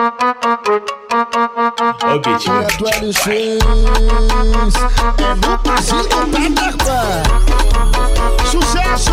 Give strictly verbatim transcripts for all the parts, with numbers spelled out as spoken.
Ô, Betinho. Neto L X, é no passinho do Peter Pan. Sucesso!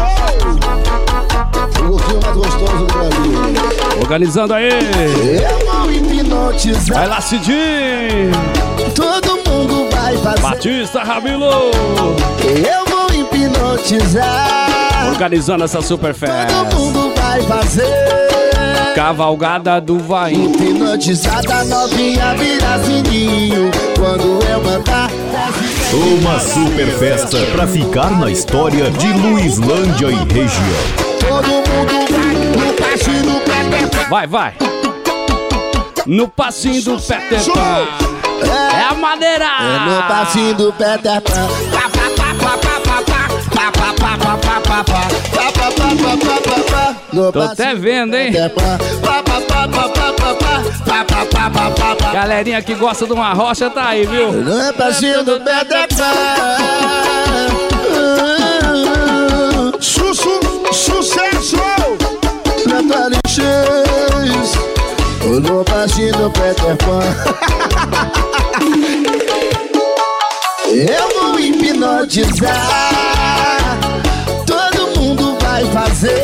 O gordinho mais gostoso do Brasil. Organizando aí. Eu vou hipnotizar. Vai lá, Cidinho. Todo mundo vai fazer. Batista Ramilo. Eu vou hipnotizar. Organizando essa super festa. Todo mundo vai fazer. Cavalgada do Vainho. Hipnotizada novinha vira sininho. Quando eu mandar. Uma super festa pra ficar na história de Luislândia e região. Todo mundo vai no passinho do Peter Pan. Vai, vai. No passinho do Peter Show. Pan. É a maneira. É no passinho do Peter Pan. Tô até vendo, hein? Galerinha que gosta de uma rocha tá aí, viu? No passinho do Peter Pan. Sussu, sucesso! Neto L X, no passinho do Peter Pan. Eu vou hipnotizar. Todo mundo vai fazer.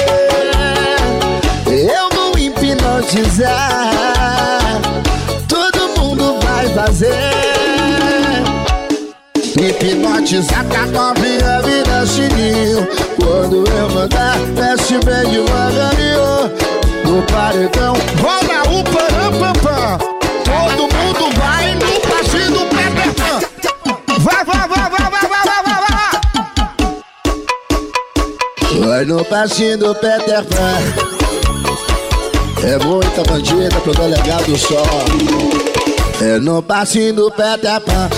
Eu vou hipnotizar. Todo mundo vai fazer. Hipnotizar com a novinha vira chininho. Quando eu mandar, desce bem devagarinho. No paredão, rola o parampam. Todo mundo vai no passinho do Peter Pan. Vai, vai, vai, vai, vai, vai, vai, vai, vai. Vai no passinho do Peter Pan. É muita bandida pro delegado só. É no passinho do Peter Pan.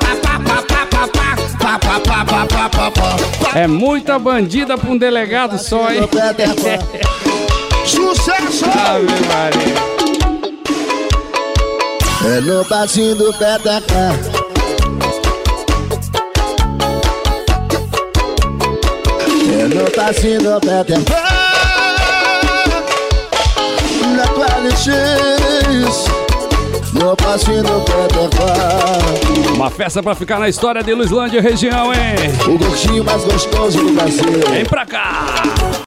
É muita bandida pra um delegado só, hein? Sucesso! Ave Maria. É no passinho do Peter Pan. É no passinho do Peter Pan. Neto L X, no passinho do Peter Pan. Uma festa pra ficar na história de Luislândia e região, hein? O gordinho mais gostoso do Brasil. Vem pra cá!